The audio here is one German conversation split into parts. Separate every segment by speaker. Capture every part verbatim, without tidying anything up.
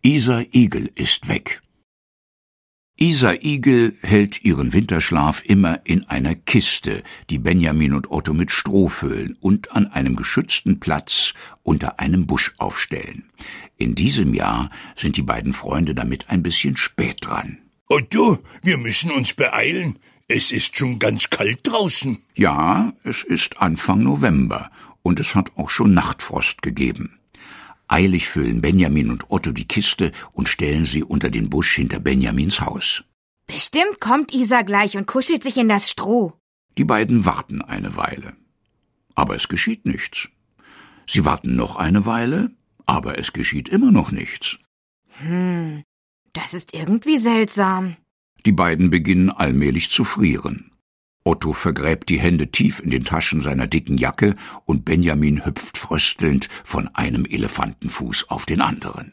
Speaker 1: Isa Igel ist weg. Isa Igel hält ihren Winterschlaf immer in einer Kiste, die Benjamin und Otto mit Stroh füllen und an einem geschützten Platz unter einem Busch aufstellen. In diesem Jahr sind die beiden Freunde damit ein bisschen spät dran.
Speaker 2: Otto, wir müssen uns beeilen. Es ist schon ganz kalt draußen.
Speaker 1: Ja, es ist Anfang November und es hat auch schon Nachtfrost gegeben. Eilig füllen Benjamin und Otto die Kiste und stellen sie unter den Busch hinter Benjamins Haus.
Speaker 3: Bestimmt kommt Isa gleich und kuschelt sich in das Stroh.
Speaker 1: Die beiden warten eine Weile. Aber es geschieht nichts. Sie warten noch eine Weile, aber es geschieht immer noch nichts.
Speaker 3: Hm, das ist irgendwie seltsam.
Speaker 1: Die beiden beginnen allmählich zu frieren. Otto vergräbt die Hände tief in den Taschen seiner dicken Jacke und Benjamin hüpft fröstelnd von einem Elefantenfuß auf den anderen.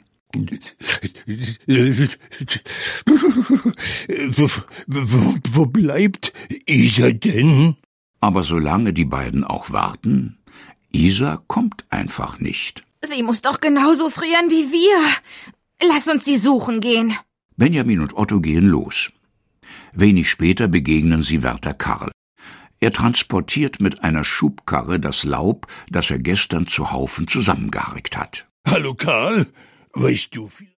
Speaker 2: Wo, wo, wo bleibt Isa denn?
Speaker 1: Aber solange die beiden auch warten, Isa kommt einfach nicht.
Speaker 3: Sie muss doch genauso frieren wie wir. Lass uns sie suchen gehen.
Speaker 1: Benjamin und Otto gehen los. Wenig später begegnen sie Wärter Karl. Er transportiert mit einer Schubkarre das Laub, das er gestern zu Haufen zusammengeharkt hat.
Speaker 2: Hallo Karl, weißt du viel?